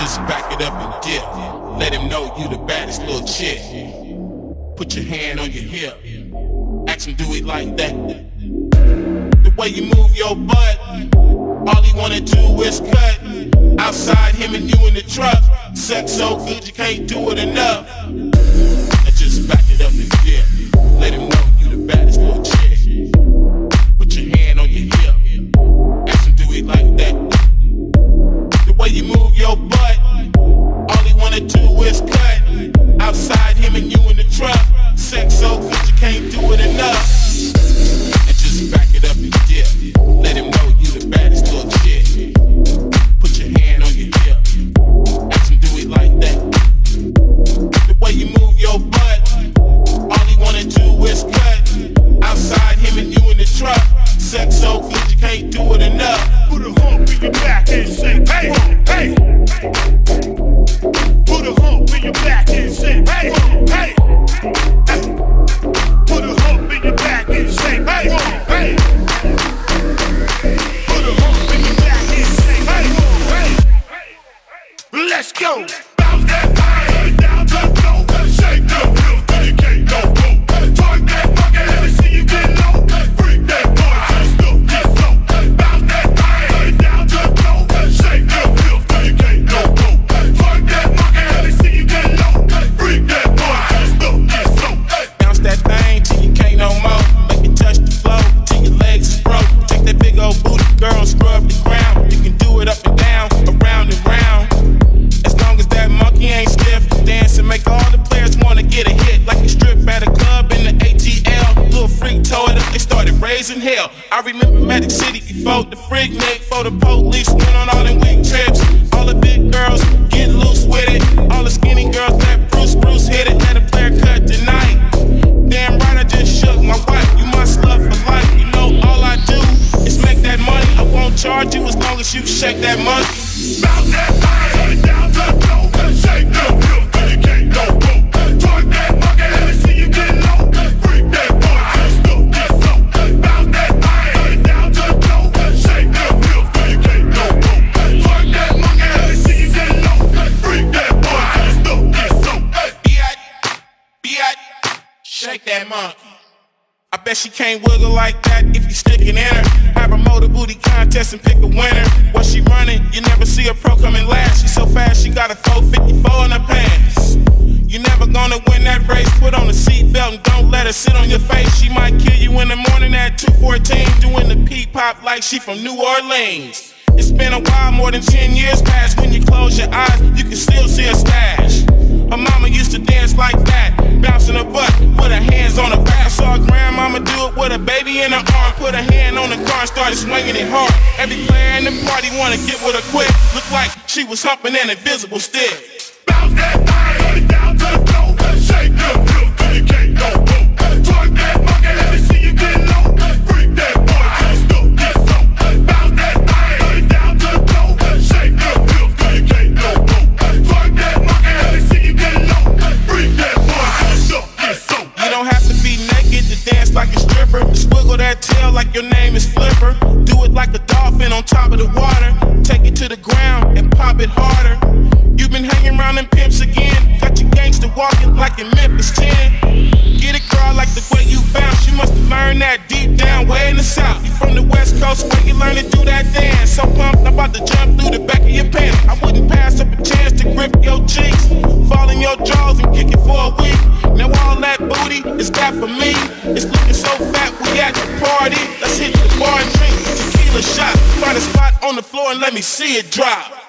Just back it up and dip. Let him know you the baddest little chick. Put your hand on your hip. Ask him, do it like that. The way you move your butt, all he wanna do is cut. Outside, him and you in the truck. Sex so good you can't do it enough. Now just back it up and dip. Let him know you the baddest little chick. Put your hand on your hip. Ask him, do it like that. The way you move your butt, all he wanna do is cut. Outside, him and you in the truck. Sex so good you can't do it enough. And just back it up and dip. Let him know you the baddest little chick. Put your hand on your hip. Ask him, do it like that. The way you move your butt, all he wanna do is cut. Outside, him and you in the truck. Sex so good you can't do it enough. Put a hump in your back and say, hey, hey. Put a hump in your back and say, hey, hey. Put a hump in your back and say, hey, hey. Put a hump in your back and say, hey, hey. Let's go. Bounce that thing down to the floor. Shake the wheels till you can't go low. Twerk that bucket, let me see you get low. Freak that boy, just look, get slow. Bounce that thing down to the floor. Shake the wheels till you can't go low. Twerk that bucket, let me see you get low. Freak that boy, just look, get slow. Bounce that thing till you can't no more. Make it touch the floor till your legs is broke. Take that big old booty, girl, and scrub the ground. You can do it up and down, around and round. As long as that monkey ain't stiff, dance and make all the players wanna get a hit. Like you strip at a club in the ATL. Little freak tore it up, they started raising hell. I remember Magic City before the freak nick, before the police went on all them week trips. All the big girls get loose with it. All the skinny girls let Bruce hit it. Had a player cut tonight. Damn right, I just shook my wife. You my slut for life. You know all I do is make that money. I won't charge you as long as you shake that monkey. Bounce that thing down to the floor. Shake the wheels till you can't go low. Twerk that bucket, let me see you get low. Freak that boy, just look, get slow. Bounce that thing down to the floor. Shake the wheels till you can't go low. Twerk that bucket, let me see you get low. Freak that boy, just look, get slow. B.I. Shake that monkey. I bet she can't wiggle like that if you stick it in her. Have a motor booty contest and pick a winner. What she running, you never see a pro coming last. She so fast, she got a 454 in her pants. You never gonna win that race. Put on a seatbelt and don't let her sit on your face. She might kill you in the morning at 2:14, doing the pee-pop like she from New Orleans. It's been a while, more than 10 years past. When you close your eyes, you can still see her stash. Her mama used to dance like that, bouncing her butt with her hands on her back. I saw her grandmama do it with a baby in her arm. Put her hand on the car and started swinging it hard. Every player in the party wanna get with her quick. Looked like she was humping an invisible stick. Bounce that thing down to the floor. Shake the wheels till you can't go low. Twerk that bucket, let me see you get low. Freak that boy, just look, get slow. Bounce that thing down to the floor. Shake the wheels till you can't go low. Twerk that bucket, let me see you get low. Freak that boy, just look, get slow. You don't have to be naked to dance like a stripper. Swiggle that tail like your name is Flipper. Do it like a dolphin on top of the water. Take it to the ground and pop it harder. You've been hanging around them pimps again. Got your gangster walking like in Memphis 10. Get it, girl, like the way you bounce. You must have learned that deep down way in the south. You from the west coast where you learn to do that dance. So pumped, I'm about to jump through the back of your pants. I wouldn't pass up a chance to grip your cheeks, fall in your jaws and kick it for a week. Now all that booty is that for me. It's looking so fat, we at the party. Let's hit the bar and drink tequila shot. Find a spot on the floor and let me see it drop.